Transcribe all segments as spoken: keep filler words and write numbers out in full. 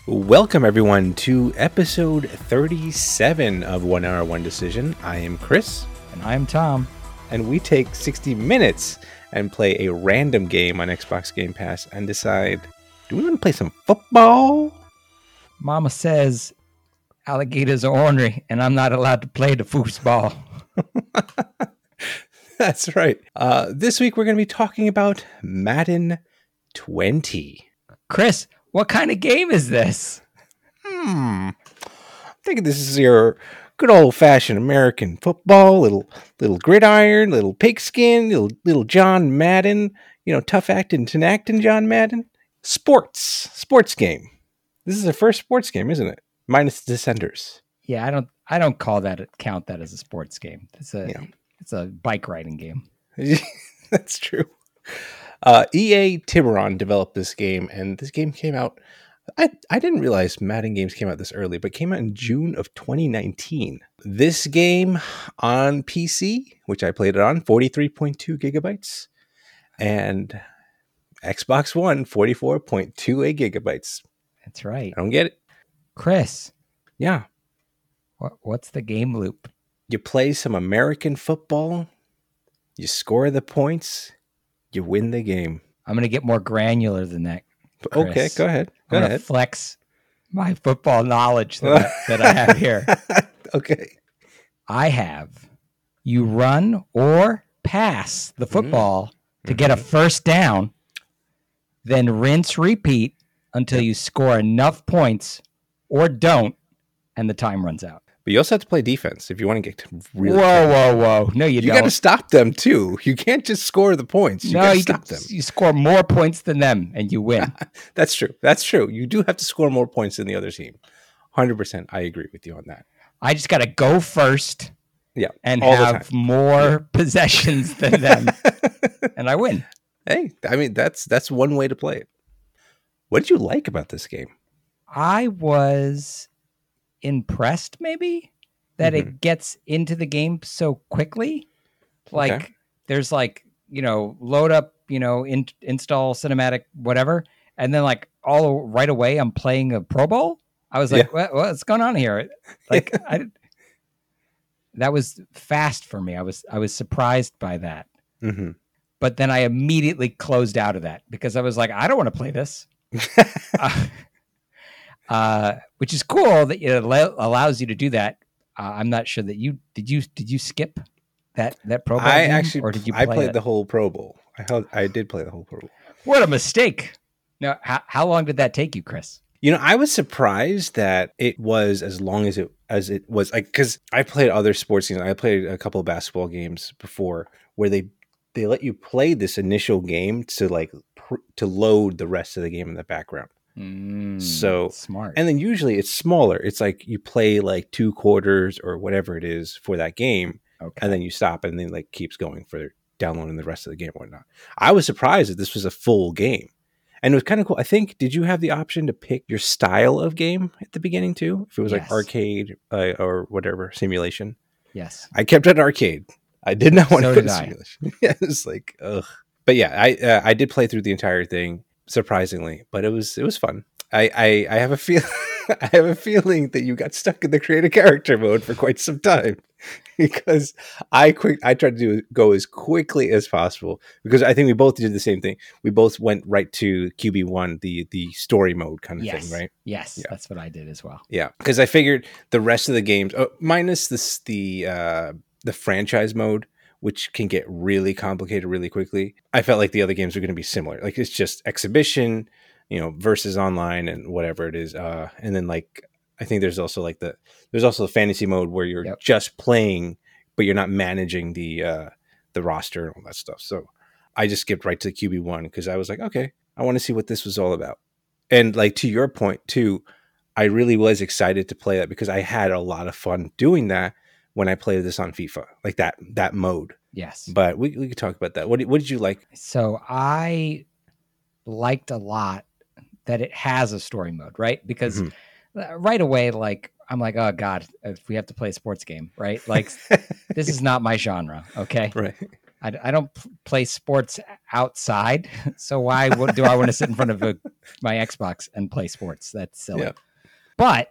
Welcome, everyone, to episode thirty-seven of One Hour, One Decision. I am Chris. And I am Tom. And we take sixty minutes and play a random game on Xbox Game Pass and decide, do we want to play some football? Mama says alligators are ornery and I'm not allowed to play the foosball. That's right. Uh, this week, we're going to be talking about Madden twenty. Chris, what kind of game is this? Hmm. I'm thinking this is your good old-fashioned American football, little little gridiron, little pigskin, little little John Madden, you know, tough acting, tin acting John Madden. Sports. Sports game. This is the first sports game, isn't it? Minus the Descenders. Yeah, I don't I don't call that count that as a sports game. It's a Yeah. it's a bike riding game. That's true. Uh, E A Tiburon developed this game, and this game came out. I, I didn't realize Madden games came out this early, but it came out in June of twenty nineteen. This game on P C, which I played it on, forty-three point two gigabytes, and Xbox One, forty-four point two eight gigabytes. That's right. I don't get it. Chris, Yeah. what what's the game loop? You play some American football, you score the points, you win the game. I'm going to get more granular than that. Chris. Okay, go ahead. Go I'm ahead. going to flex my football knowledge that, I, that I have here. Okay. I have you run or pass the football mm-hmm. to get a first down, then rinse, repeat until you score enough points or don't, and the time runs out. But you also have to play defense if you want to get to really. Whoa, tough. whoa, whoa! No, you, you don't. You got to stop them too. You can't just score the points. You no, got to you stop can, them. You score more points than them, and you win. That's true. That's true. You do have to score more points than the other team. one hundred percent. I agree with you on that. I just got to go first. Yeah, and have more yeah. possessions than them, and I win. Hey, I mean that's that's one way to play it. What did you like about this game? I was impressed, maybe. That mm-hmm. it gets into the game so quickly. Like okay. there's like, you know, load up, you know, in, install cinematic, whatever. And then like all right away, I'm playing a Pro Bowl. I was like, yeah. what, what's going on here? Like I, that was fast for me. I was, I was surprised by that. Mm-hmm. But then I immediately closed out of that because I was like, I don't want to play this. uh, uh, which is cool that it allows you to do that. Uh, I'm not sure that you did. You did you skip that that Pro Bowl? I game, actually, or did you? Play I played it? the whole Pro Bowl. I held, I did play the whole Pro Bowl. What a mistake! Now, how, how long did that take you, Chris? You know, I was surprised that it was as long as it as it was. Like, because I played other sports games. I played a couple of basketball games before where they they let you play this initial game to like pr- to load the rest of the game in the background. Mm, so smart. And then usually it's smaller. It's like you play like two quarters or whatever it is for that game. Okay. And then you stop and then like keeps going for downloading the rest of the game or whatnot. I was surprised that this was a full game. And it was kind of cool. I think, did you have the option to pick your style of game at the beginning too? If it was yes. like arcade uh, or whatever, simulation. Yes. I kept it arcade. I did not want so to go to I. simulation. Yeah, it was like, ugh. But yeah, I uh, I did play through the entire thing. Surprisingly, but it was it was fun. I I, I have a feel I have a feeling that you got stuck in the create a character mode for quite some time because I quick I tried to do go as quickly as possible because I think we both did the same thing. We both went right to Q B one, the the story mode kind of yes. thing, right? Yes, yeah. That's what I did as well. Yeah, because I figured the rest of the games, oh, minus this the uh, the franchise mode, which can get really complicated really quickly. I felt like the other games are going to be similar. Like it's just exhibition, you know, versus online and whatever it is. Uh, and then like, I think there's also like the, there's also the fantasy mode where you're yep. just playing, but you're not managing the, uh, the roster and all that stuff. So I just skipped right to Q B one because I was like, okay, I want to see what this was all about. And like, to your point too, I really was excited to play that because I had a lot of fun doing that when I played this on FIFA, like that that mode. Yes. But we we could talk about that. What did, what did you like? So I liked a lot that it has a story mode, right? Because mm-hmm. right away, like, I'm like, oh, God, if we have to play a sports game, right? Like, this is not my genre, okay? Right. I, I don't p- play sports outside, so why would, do I want to sit in front of a, my Xbox and play sports? That's silly. Yeah. But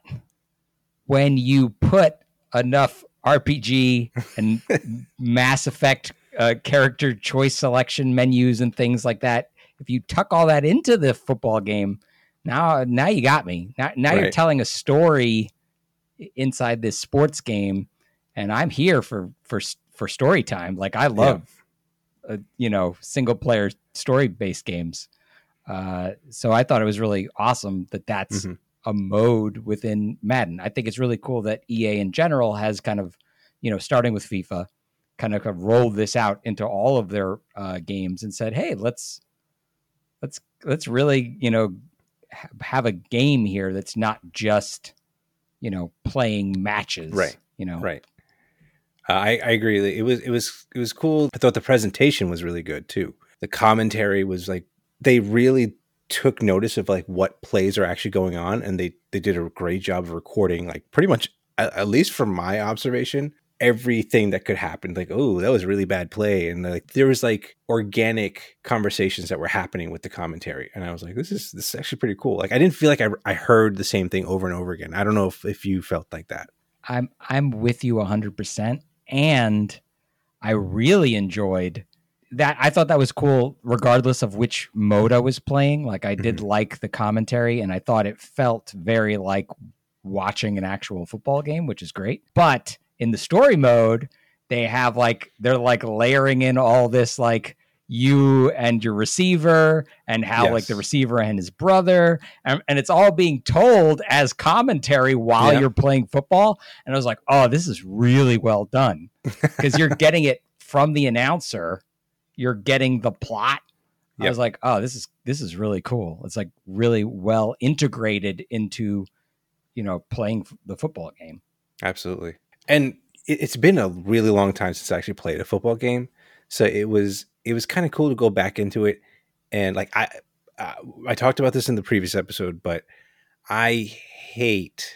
when you put enough R P G and Mass Effect uh, character choice selection menus and things like that, if you tuck all that into the football game, now now you got me. Now, now Right. you're telling a story inside this sports game, and I'm here for for for story time. Like I love, yeah. uh, you know, single player story based games. Uh, so I thought it was really awesome that that's mm-hmm. a mode within Madden. I think it's really cool that E A in general has kind of, you know, starting with FIFA, kind of, kind of rolled this out into all of their uh, games and said, hey, let's let's let's really, you know, ha- have a game here that's not just, you know, playing matches, right? You know, right. Uh, I I agree. It was it was it was cool. I thought the presentation was really good too. The commentary was like, they really took notice of like what plays are actually going on, and they they did a great job of recording like pretty much, at, at least from my observation, everything that could happen. Like, oh, that was a really bad play, and like there was like organic conversations that were happening with the commentary, and I was like, this is this is actually pretty cool. Like I didn't feel like I I heard the same thing over and over again. I don't know if, if you felt like that. I'm I'm with you one hundred percent, and I really enjoyed that. I thought that was cool regardless of which mode I was playing. Like I did mm-hmm. like the commentary, and I thought it felt very like watching an actual football game, which is great. But in the story mode, they have like, they're like layering in all this, like you and your receiver and how yes. like the receiver and his brother, and, and it's all being told as commentary while yeah. you're playing football. And I was like, oh, this is really well done, because you're getting it from the announcer. You're getting the plot. Yep. I was like, oh, this is, this is really cool. It's like really well integrated into, you know, playing the football game. Absolutely. And it's been a really long time since I actually played a football game. So it was, it was kind of cool to go back into it. And like, I, uh, I talked about this in the previous episode, but I hate,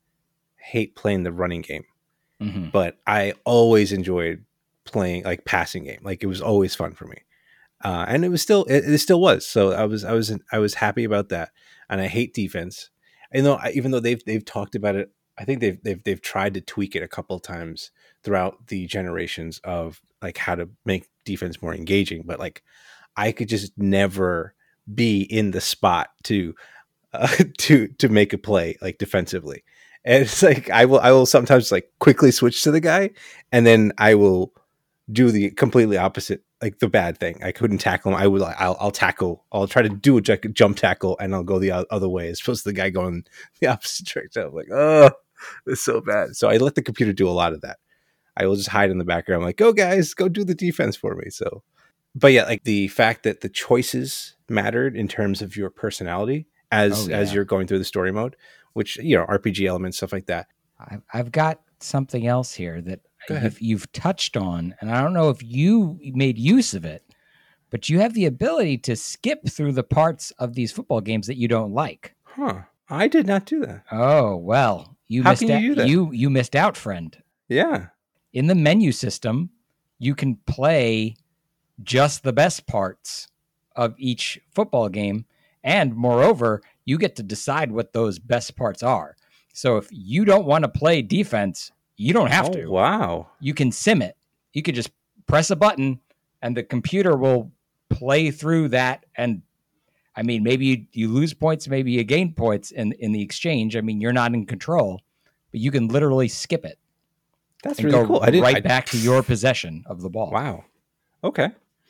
hate playing the running game, mm-hmm. but I always enjoyed playing like passing game. Like it was always fun for me. Uh, and it was still, it, it still was. So I was, I was, I was happy about that. And I hate defense. And though, even though they've, they've talked about it, I think they've, they've, they've tried to tweak it a couple of times throughout the generations of like how to make defense more engaging. But like, I could just never be in the spot to, uh, to, to make a play like defensively. And it's like, I will, I will sometimes like quickly switch to the guy, and then I will do the completely opposite, like the bad thing. I couldn't tackle him. I would, I'll, I'll tackle, I'll try to do a jump tackle, and I'll go the other way as opposed to the guy going the opposite direction. I'm like, oh, it's so bad. So I let the computer do a lot of that. I will just hide in the background. I'm like, go guys, go do the defense for me. So, but yeah, like the fact that the choices mattered in terms of your personality as, oh, yeah. as you're going through the story mode, which, you know, R P G elements, stuff like that. I've got something else here that you've, you've touched on, and I don't know if you made use of it, but you have the ability to skip through the parts of these football games that you don't like. Huh. I did not do that. Oh, well, you How missed can you out. do that? You, you missed out, friend. Yeah. In the menu system, you can play just the best parts of each football game. And moreover, you get to decide what those best parts are. So if you don't want to play defense, you don't have oh, to. Wow. You can sim it. You could just press a button and the computer will play through that. And I mean, maybe you, you lose points, maybe you gain points in, in the exchange. I mean, you're not in control, but you can literally skip it. That's and really go cool. I did right I, back to your possession of the ball. Wow. Okay.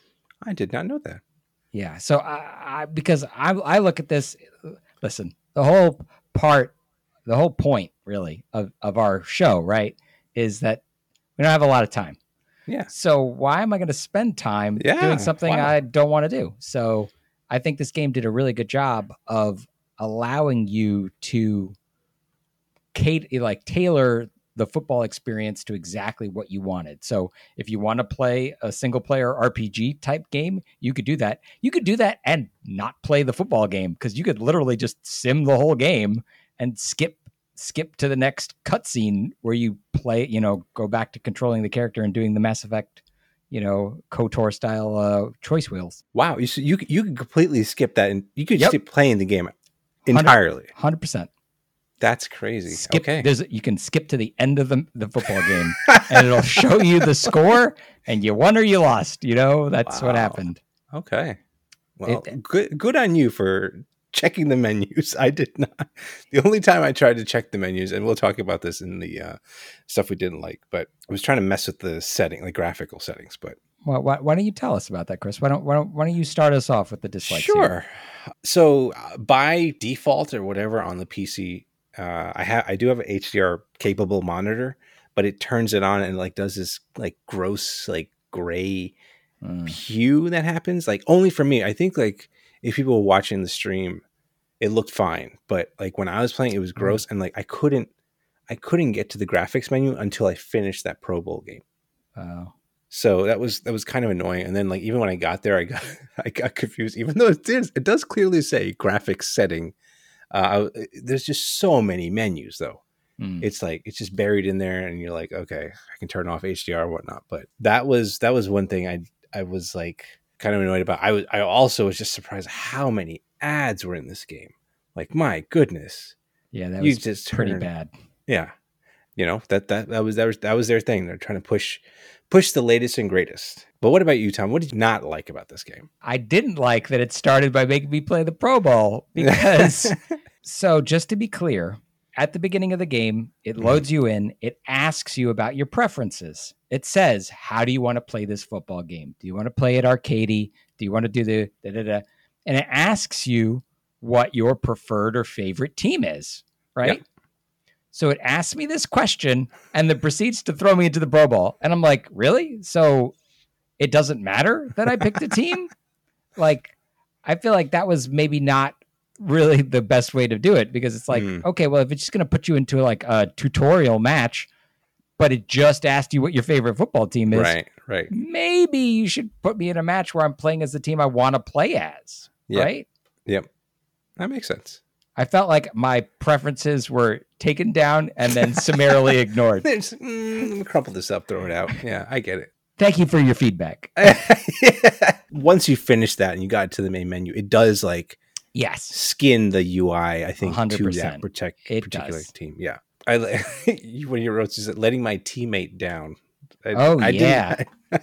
I did not know that. Yeah. So I, I because I I look at this, listen, the whole part, the whole point really of, of our show, right, is that we don't have a lot of time. Yeah. So why am I going to spend time yeah. doing something wow. I don't want to do? So I think this game did a really good job of allowing you to cater, like tailor the football experience to exactly what you wanted. So if you want to play a single player R P G type game, you could do that. You could do that and not play the football game, because you could literally just sim the whole game and skip skip to the next cutscene where you play, you know, go back to controlling the character and doing the Mass Effect, you know, KOTOR style uh, choice wheels. Wow, you you you could completely skip that, and you could Yep. skip playing the game entirely. one hundred percent. That's crazy. Skip, okay. There's you can skip to the end of the, the football game and it'll show you the score and you won or you lost. You know, that's wow. what happened. Okay. Well, it, good good on you for checking the menus. I did not. The only time I tried to check the menus, and we'll talk about this in the uh, stuff we didn't like, but I was trying to mess with the setting, like graphical settings. But well, why, why don't you tell us about that, Chris? Why don't why don't why don't you start us off with the dislikes? Sure. Here? So uh, by default or whatever on the P C, uh, I have I do have an H D R capable monitor, but it turns it on and like does this like gross like gray mm. hue that happens like only for me. I think like if people were watching the stream, it looked fine, but like when I was playing, it was gross, mm. and like I couldn't I couldn't get to the graphics menu until I finished that Pro Bowl game. Oh. So that was that was kind of annoying. And then like even when I got there, I got I got confused, even though it does it does clearly say graphics setting. Uh, I, there's just so many menus though. Mm. It's like it's just buried in there, and you're like, okay, I can turn off H D R and whatnot. But that was that was one thing I I was like kind of annoyed about. I was I also was just surprised how many ads were in this game. Like my goodness. Yeah, that was you just pretty turned, bad. Yeah. You know, that, that that was that was that was their thing. They're trying to push push the latest and greatest. But what about you, Tom? What did you not like about this game? I didn't like that it started by making me play the Pro Bowl because so just to be clear, at the beginning of the game, it loads you in, it asks you about your preferences. It says, how do you want to play this football game? Do you want to play it arcadey? Do you want to do the da da da? And it asks you what your preferred or favorite team is, right? Yep. So it asks me this question and then proceeds to throw me into the Pro Bowl. And I'm like, really? So it doesn't matter that I picked a team? Like, I feel like that was maybe not really the best way to do it, because it's like, mm. okay, well, if it's just going to put you into like a tutorial match, but it just asked you what your favorite football team is. Right, right. Maybe you should put me in a match where I'm playing as the team I want to play as, yep. right? Yep. That makes sense. I felt like my preferences were taken down and then summarily ignored. Just, mm, crumple this up, throw it out. Yeah, I get it. Thank you for your feedback. yeah. Once you finish that and you got to the main menu, it does like yes skin the U I, I think, one hundred percent. To that protect, it particular does. team. Yeah. I when you wrote is letting my teammate down. I, oh, I yeah.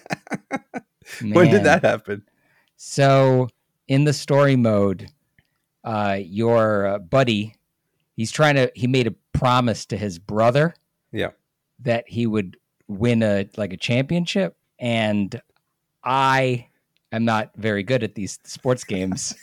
When did that happen? So in the story mode, uh, your uh, buddy, he's trying to, he made a promise to his brother. Yeah. That he would win a, like a championship. And I am not very good at these sports games.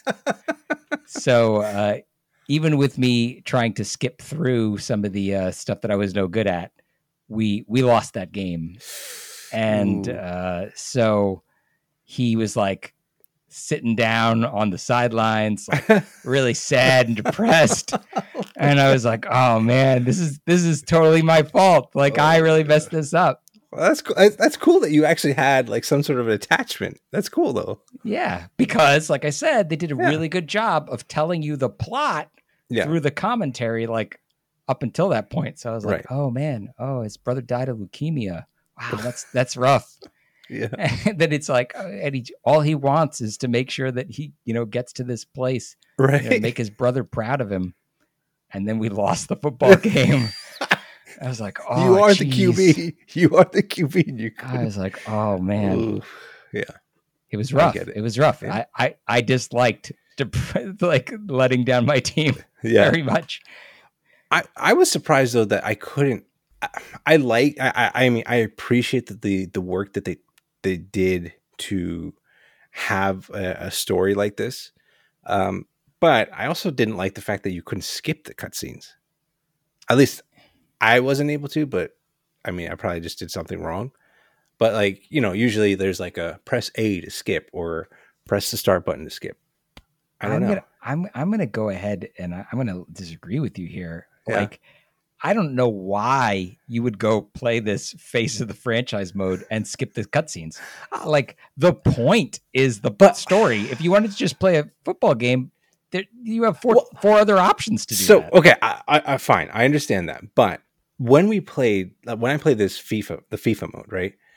so, uh, even with me trying to skip through some of the uh, stuff that I was no good at, we, we lost that game. And, uh, so he was like, sitting down on the sidelines, like really sad and depressed. And I was like, oh man, this is, this is totally my fault. Like oh, I really messed this up. Well, that's cool. That's cool that you actually had like some sort of an attachment. That's cool though. Yeah. Because like I said, they did a yeah. really good job of telling you the plot yeah. through the commentary, like up until that point. So I was like, right. oh man, oh, his brother died of leukemia. Wow. That's, that's rough. Yeah. And then it's like, and he, all he wants is to make sure that he, you know, gets to this place, right? You know, make his brother proud of him. And then we lost the football game. I was like, oh, you are geez. the Q B. You are the Q B. You I was like, oh man, Ooh, yeah, it was rough. It. it. it was rough. Yeah. I, I, I disliked dep- like letting down my team yeah. very much. I, I was surprised though that I couldn't. I, I like. I, I mean, I appreciate that the the work that they. they did to have a, a story like this. Um, but I also didn't like the fact that you couldn't skip the cutscenes. At least I wasn't able to, but I mean, I probably just did something wrong. But like, you know, usually there's like a press A to skip or press the start button to skip. I don't I'm know. Gonna, I'm, I'm going to go ahead and I, I'm going to disagree with you here. Yeah. Like, I don't know why you would go play this face of the franchise mode and skip the cutscenes. Like the point is the but, story. If you wanted to just play a football game, there, you have four well, four other options to do. So that. okay, I, I, I fine, I understand that. But when we played, when I played this FIFA, the FIFA mode, right?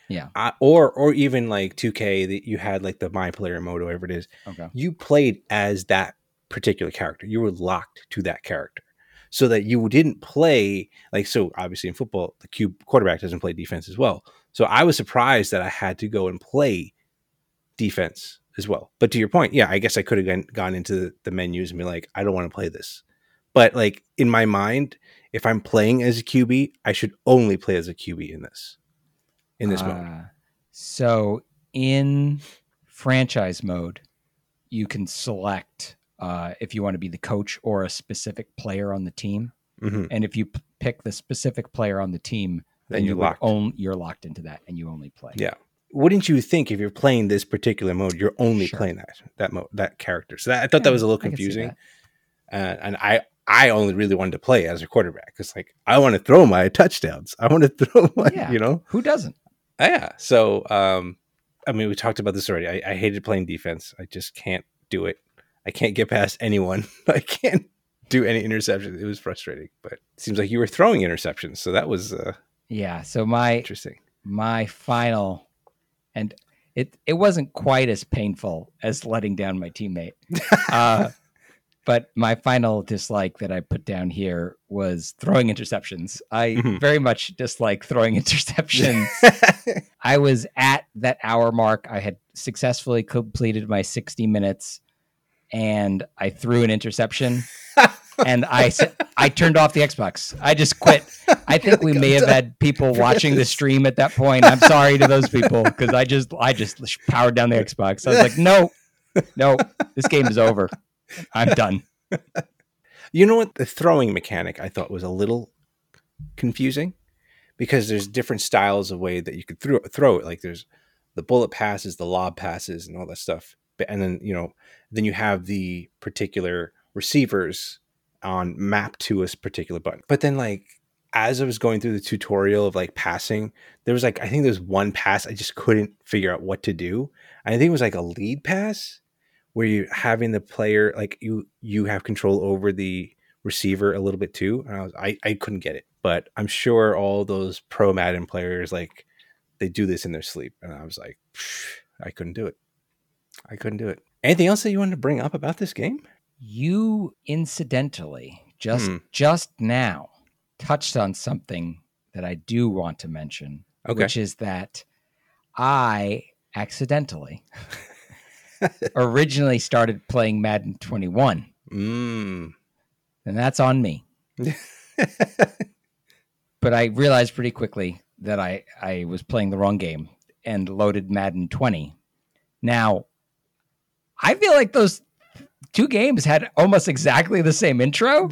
Yeah. Uh, or or even like two K that you had like the My Player mode, or whatever it is. Okay. You played as that particular character. You were locked to that character, so that you didn't play like so. Obviously, in football, the Q quarterback doesn't play defense as well. So I was surprised that I had to go and play defense as well. But to your point, yeah, I guess I could have gone, gone into the, the menus and be like, I don't want to play this. But like in my mind, if I'm playing as a Q B, I should only play as a Q B in this. In this uh, mode. So in franchise mode, you can select uh, if you want to be the coach or a specific player on the team. Mm-hmm. And if you p- pick the specific player on the team, then, then you're, you locked. Own, you're locked into that and you only play. Yeah. Wouldn't you think if you're playing this particular mode, you're only sure. playing that that mode, that character? So that, I thought yeah, that was a little confusing. Uh, and I I only really wanted to play as a quarterback because like I want to throw my touchdowns. I want to throw my, yeah. you know, who doesn't? Yeah. So, um, I mean, we talked about this already. I, I hated playing defense. I just can't do it. I can't get past anyone. I can't do any interceptions. It was frustrating, but it seems like you were throwing interceptions. So that was, uh, yeah. So my, interesting, my final, and it, it wasn't quite as painful as letting down my teammate. Uh, But my final dislike that I put down here was throwing interceptions. I mm-hmm. very much dislike throwing interceptions. I was at that hour mark. I had successfully completed my sixty minutes and I threw an interception and I I turned off the Xbox. I just quit. I think we may have had people watching the stream at that point. I'm sorry to those people because I just I just powered down the Xbox. I was like, no, no, this game is over. I'm done. You know what? The throwing mechanic I thought was a little confusing because there's different styles of way that you could throw, throw it. Like there's the bullet passes, the lob passes, and all that stuff. And then, you know, then you have the particular receivers on map to a particular button. But then like, as I was going through the tutorial of like passing, there was like, I think there was one pass I just couldn't figure out what to do. And I think it was like a lead pass where you're having the player, like you, you have control over the receiver a little bit too. And I was, I, I couldn't get it, but I'm sure all those pro Madden players, like they do this in their sleep. And I was like, I couldn't do it. I couldn't do it. Anything else that you wanted to bring up about this game? You incidentally just, hmm. just now touched on something that I do want to mention, okay. which is that I accidentally originally started playing Madden twenty-one. Mm. And that's on me. But I realized pretty quickly that I, I was playing the wrong game and loaded Madden twenty. Now, I feel like those two games had almost exactly the same intro.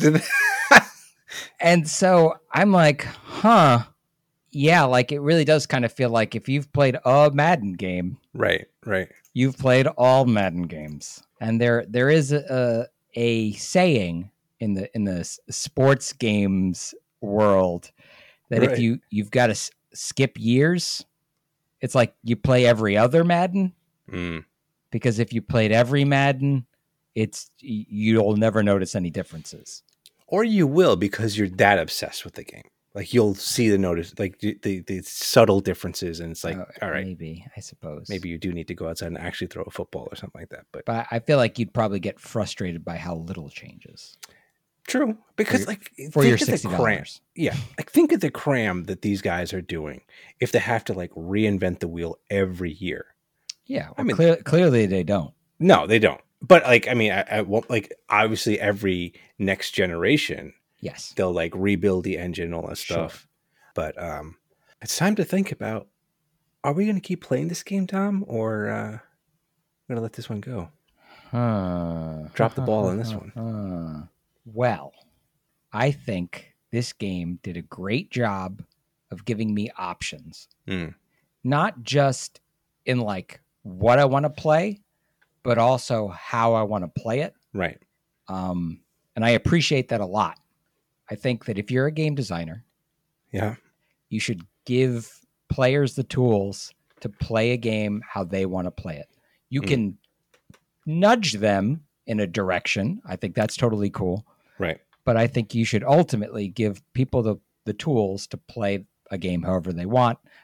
And so I'm like, huh, yeah, like it really does kind of feel like if you've played a Madden game. Right, right. You've played all Madden games. And there there is a, a saying in the in the sports games world that right. if you, you've got to s- skip years, it's like you play every other Madden. Mm. Because if you played every Madden, it's you'll never notice any differences. Or you will because you're that obsessed with the game. Like you'll see the notice, like the, the, the subtle differences, and it's like, uh, all right, maybe I suppose maybe you do need to go outside and actually throw a football or something like that. But but I feel like you'd probably get frustrated by how little changes. True, because for your, like for your sixty dollars, yeah, like think of the cram that these guys are doing if they have to like reinvent the wheel every year. Yeah, well, I mean, clear, clearly they don't. No, they don't. But like, I mean, I, I won't like obviously every next generation. Yes. They'll like rebuild the engine and all that stuff. Sure. But um, it's time to think about, are we going to keep playing this game, Tom? Or uh, we're going to let this one go? Huh. Drop the ball on this one. Huh. Well, I think this game did a great job of giving me options. Mm. Not just in like what I want to play, but also how I want to play it. Right. Um, and I appreciate that a lot. I think that if you're a game designer, yeah, you should give players the tools to play a game how they want to play it. You mm. can nudge them in a direction. I think that's totally cool. Right. But I think you should ultimately give people the, the tools to play a game however they want.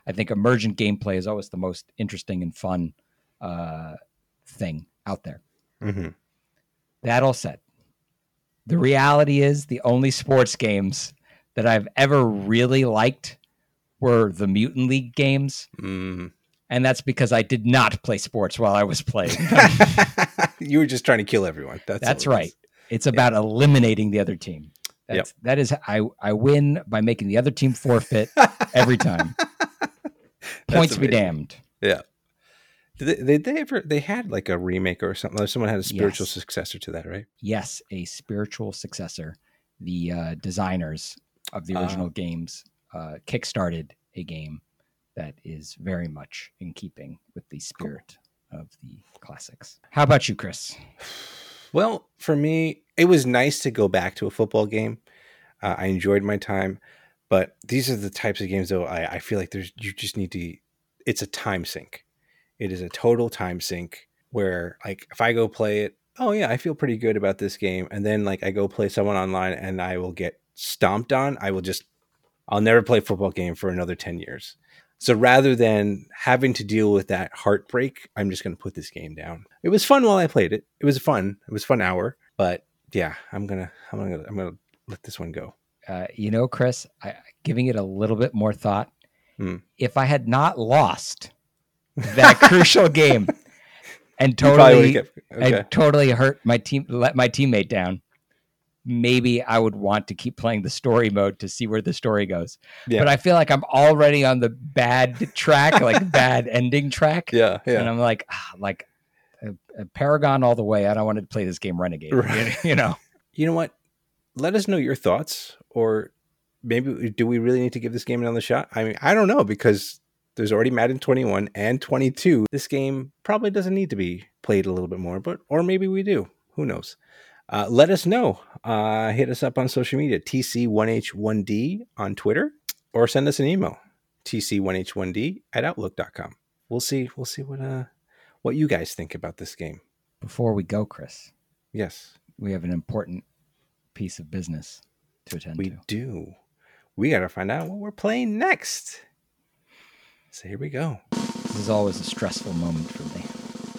I think emergent gameplay is always the most interesting and fun uh, thing out there. Mm-hmm. That all said, the reality is the only sports games that I've ever really liked were the Mutant League games. Mm. And that's because I did not play sports while I was playing. You were just trying to kill everyone. That's, that's it right. It's about yeah. eliminating the other team. That's, yep. That is, I, I win by making the other team forfeit every time. Points be damned. Yeah. Did they, did they ever, they had like a remake or something. Someone had a spiritual yes. successor to that, right? Yes. A spiritual successor. The uh, designers of the original uh, games uh, kickstarted a game that is very much in keeping with the spirit cool. of the classics. How about you, Chris? Well, for me, it was nice to go back to a football game. Uh, I enjoyed my time, but these are the types of games, though, I, I feel like there's you just need to, it's a time sink. It is a total time sink where, like, if I go play it, oh, yeah, I feel pretty good about this game. And then, like, I go play someone online and I will get stomped on. I will just, I'll never play a football game for another ten years. So rather than having to deal with that heartbreak, I'm just going to put this game down. It was fun while I played it. It was fun. It was a fun hour. But yeah, I'm going to, I'm going to, I'm going to let this one go. Uh, you know, Chris, I, giving it a little bit more thought, hmm. if I had not lost that crucial game and totally, kept, okay. and totally hurt my team, let my teammate down, maybe I would want to keep playing the story mode to see where the story goes. Yeah. But I feel like I'm already on the bad track, like bad ending track. Yeah, yeah. And I'm like, ah, like a, a Paragon all the way. I don't want to play this game Renegade. Right. You know. You know what? Let us know your thoughts, or maybe do we really need to give this game another shot? I mean, I don't know, because there's already Madden twenty-one and twenty-two. This game probably doesn't need to be played a little bit more, but or maybe we do. Who knows? Uh, let us know. Uh, hit us up on social media, T C one H one D on Twitter, or send us an email, T C one H one D at outlook dot com. We'll see. We'll see what uh what you guys think about this game. Before we go, Chris. Yes. We have an important piece of business to attend we to. We do. We got to find out what we're playing next. So here we go. This is always a stressful moment for me.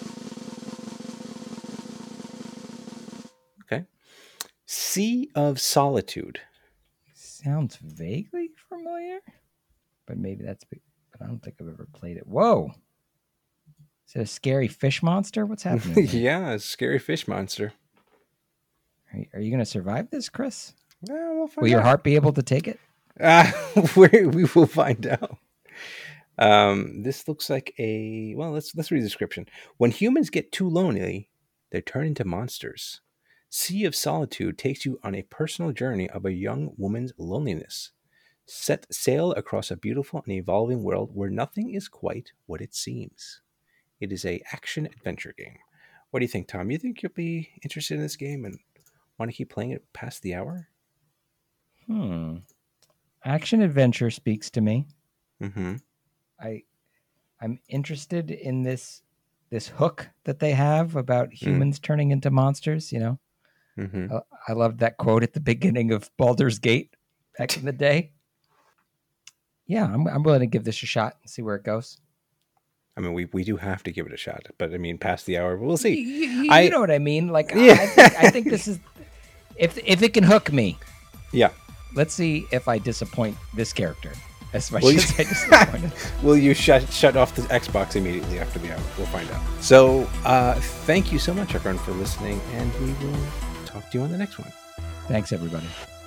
Okay. Sea of Solitude. Sounds vaguely familiar, but maybe that's, but I don't think I've ever played it. Whoa. Is it a scary fish monster? What's happening? Yeah, a scary fish monster. Are you, are you going to survive this, Chris? Yeah, we'll find Will out. your heart be able to take it? Uh, we we will find out. Um, this looks like a, well, let's let's read the description. When humans get too lonely, they turn into monsters. Sea of Solitude takes you on a personal journey of a young woman's loneliness. Set sail across a beautiful and evolving world where nothing is quite what it seems. It is a action-adventure game. What do you think, Tom? You think you'll be interested in this game and want to keep playing it past the hour? Hmm. Action-adventure speaks to me. Mm-hmm. I, I'm interested in this this hook that they have about humans mm. turning into monsters, you know? Mm-hmm. I, I loved that quote at the beginning of Baldur's Gate back in the day. Yeah, I'm I'm willing to give this a shot and see where it goes. I mean, we, we do have to give it a shot, but I mean, past the hour, we'll see. You, you, I, you know what I mean? Like, yeah. I, I, think, I think this is, if if it can hook me. Yeah. Let's see if I disappoint this character as much will as you, I disappointed. Will you shut shut off the Xbox immediately after the hour? We'll find out. So, uh, thank you so much, everyone, for listening, and we will talk to you on the next one. Thanks, everybody.